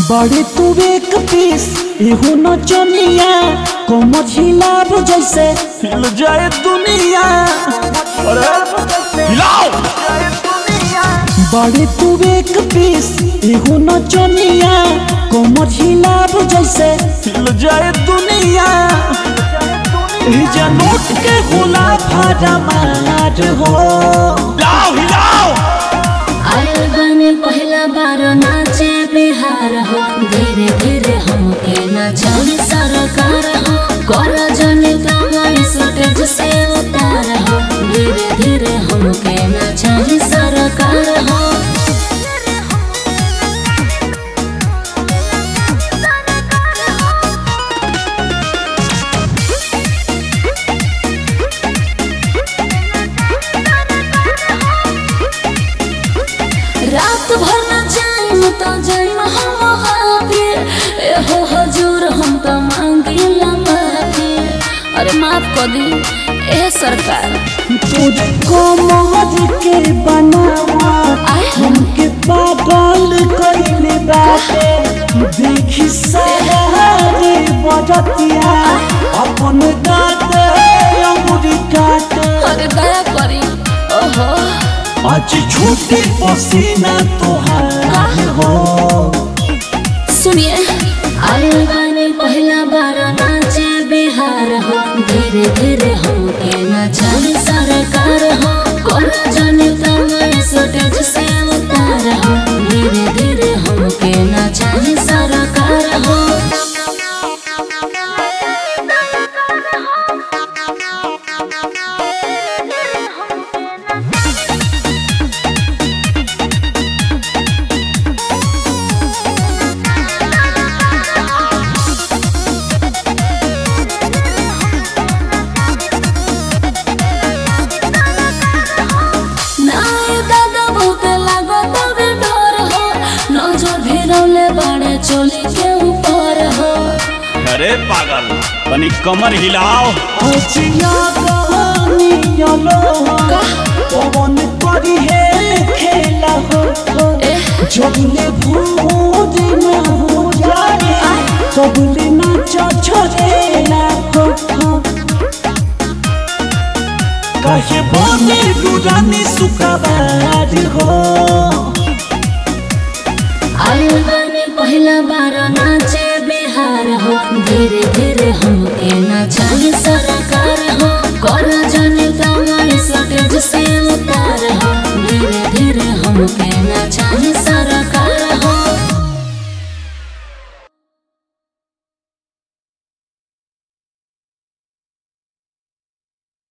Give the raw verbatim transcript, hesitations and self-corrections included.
बड़े तू एक पीस एहू नचनिया कमर हिलाब जैसे हिल जाए दुनिया। हिलाओ बड़े तू एक पीस एहू नचनिया कमर हिलाब जैसे हिल जाए दुनिया। नोट के होला भाड़ा मार हो हिलाओ हिलाओ आयल बने पहला बार नाचे बिहार हो धीरे धीरे हमके नचाई सरकार हो कर जने तमाई स्टेज से उतार हो धीरे धीरे हमके नचाई सरकार हो। रात भर न जाइम तो जाइम हम हाफी एहो हजूर हम तो मांगिला माफी। अरे माफ कर दी ए सरकार। तुझको मोहर के बनावा हमके पागल कइले बाटे देखी सारे बजतिया अपन दाते अंगुरी काटे। अरे दया करी ओहो आज छूटे पसीना तोहार हो। सुनिए आयल बने पहला बार नाचे बिहार हो धीरे धीरे हमके नचाई सरकार हो कर जने तमाई स्टेज से उतार हो धीरे धीरे हमके नचाई सरकार हो। बड़े चोली के ऊपर हो अरे पागल तनी कमर हिलाओ अचिया कहानी चलो पवन करी है खेला हो जबले भूज ना हो जाए तबले नाच छोड़ेला हो। काहे बने दुरानी सुखबार हो आयल बने पहला बार नाचे बिहार हो धीरे धीरे हमके नचाई सरकार हो कर जने तमाई स्टेज से उतार हो धीरे धीरे हमके